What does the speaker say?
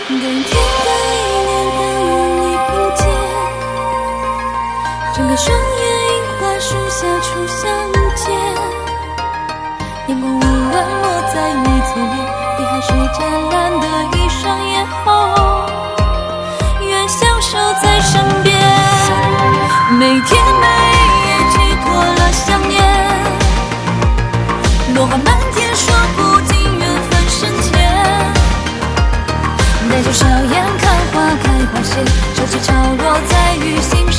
隔一天，隔一年，等你并肩，睁开双眼，樱花树下初相见。阳光温暖落在你左脸，比海水湛蓝的一双眼红，愿相守在身边。每天每夜寄托了想念，落花满天，说不尽缘分深浅。带着笑颜看花开花谢，手指潮落在雨心